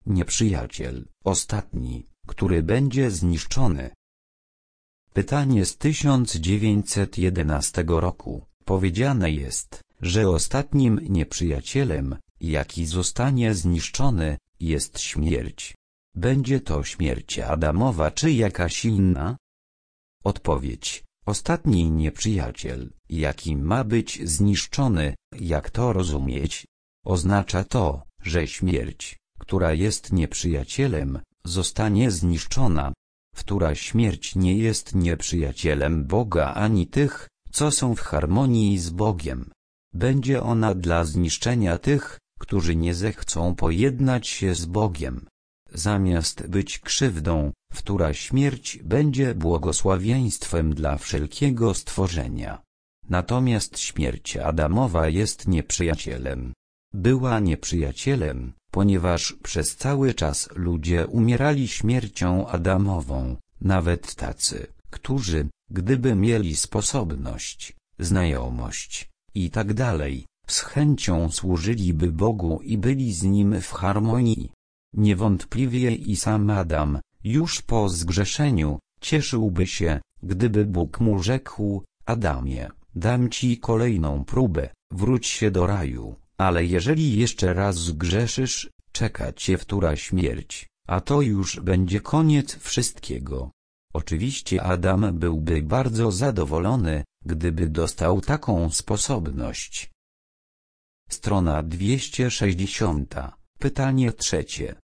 nieprzyjaciel, ostatni, który będzie zniszczony. Pytanie z 1911 roku. Powiedziane jest, że ostatnim nieprzyjacielem, jaki zostanie zniszczony, jest śmierć. Będzie to śmierć Adamowa czy jakaś inna? Odpowiedź: ostatni nieprzyjaciel, jaki ma być zniszczony. Jak to rozumieć? Oznacza to, że śmierć, która jest nieprzyjacielem, zostanie zniszczona. Która śmierć nie jest nieprzyjacielem Boga ani tych, co są w harmonii z Bogiem. Będzie ona dla zniszczenia tych, którzy nie zechcą pojednać się z Bogiem. Zamiast być krzywdą, która śmierć będzie błogosławieństwem dla wszelkiego stworzenia. Natomiast śmierć Adamowa jest nieprzyjacielem. Była nieprzyjacielem, ponieważ przez cały czas ludzie umierali śmiercią Adamową, nawet tacy, którzy, gdyby mieli sposobność, znajomość i tak dalej, z chęcią służyliby Bogu i byli z Nim w harmonii. Niewątpliwie i sam Adam, już po zgrzeszeniu, cieszyłby się, gdyby Bóg mu rzekł: Adamie, dam ci kolejną próbę, wróć się do raju, ale jeżeli jeszcze raz zgrzeszysz, czeka cię wtóra śmierć, a to już będzie koniec wszystkiego. Oczywiście Adam byłby bardzo zadowolony, gdyby dostał taką sposobność. Strona 260. Pytanie trzecie.